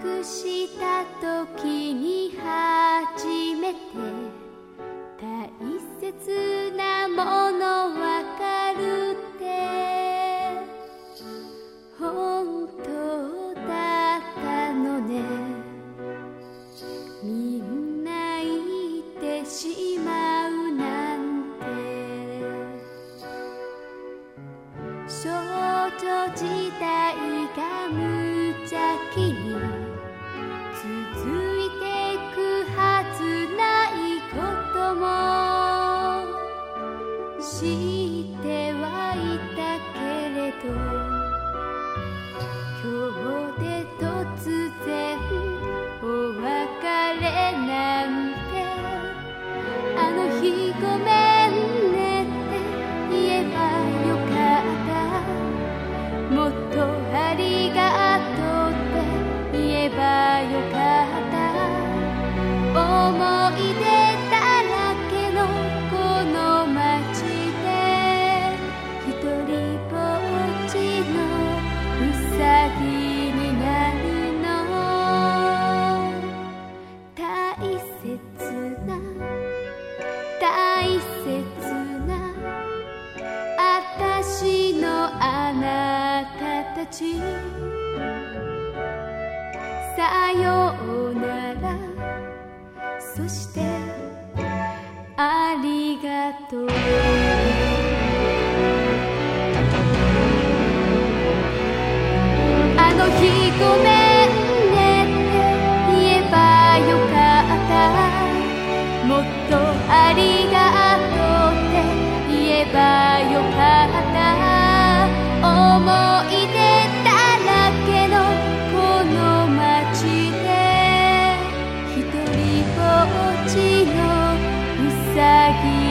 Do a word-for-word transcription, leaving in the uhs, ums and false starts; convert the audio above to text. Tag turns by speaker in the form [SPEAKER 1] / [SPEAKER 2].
[SPEAKER 1] くした時に初めて大切なものわかるって本当だったのね。みんな言ってしまうなんて少女時代が無邪気に続いてくはずないことも知ってはいたけれど今日で突然お別れなんてあの日ごめんねって言えばよかったもっとありがとうって言えばよかった思い出だらけのこの街で一人ぼっちのうさぎになるの大切な大切なあたしのあなたたちさようならそしてありがとうあの日ごめんねって言えばよかったもっとありがとうって言えばよかった思い出だらけのこの街で一人ぼっちのうさぎ